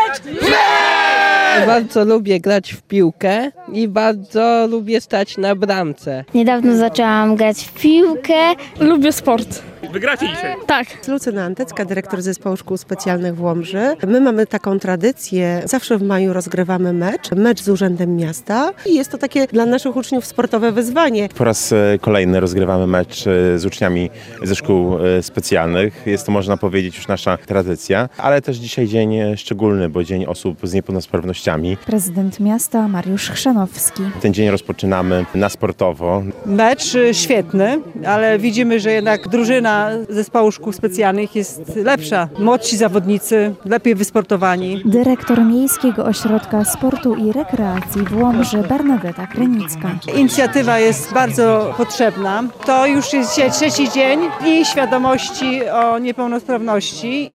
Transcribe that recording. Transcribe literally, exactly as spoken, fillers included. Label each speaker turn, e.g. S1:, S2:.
S1: Bardzo lubię grać w piłkę i bardzo lubię stać na bramce.
S2: Niedawno zaczęłam grać w piłkę.
S3: Lubię sport.
S4: Wygracie dzisiaj?
S3: Tak.
S5: Lucyna Antecka, dyrektor Zespołu Szkół Specjalnych w Łomży. My mamy taką tradycję, zawsze w maju rozgrywamy mecz, mecz z Urzędem Miasta i jest to takie dla naszych uczniów sportowe wyzwanie.
S6: Po raz kolejny rozgrywamy mecz z uczniami ze szkół specjalnych. Jest to, można powiedzieć, już nasza tradycja, ale też dzisiaj dzień szczególny, bo Dzień Osób z Niepełnosprawnościami.
S7: Prezydent miasta Mariusz Chrzanowski.
S6: Ten dzień rozpoczynamy na sportowo.
S8: Mecz świetny, ale widzimy, że jednak drużyna Zespołu Szkół Specjalnych jest lepsza. Młodsi zawodnicy, lepiej wysportowani.
S7: Dyrektor Miejskiego Ośrodka Sportu i Rekreacji w Łomży Bernadeta Krynicka.
S8: Inicjatywa jest bardzo potrzebna. To już jest dzisiaj trzeci dzień Dni Świadomości o Niepełnosprawności.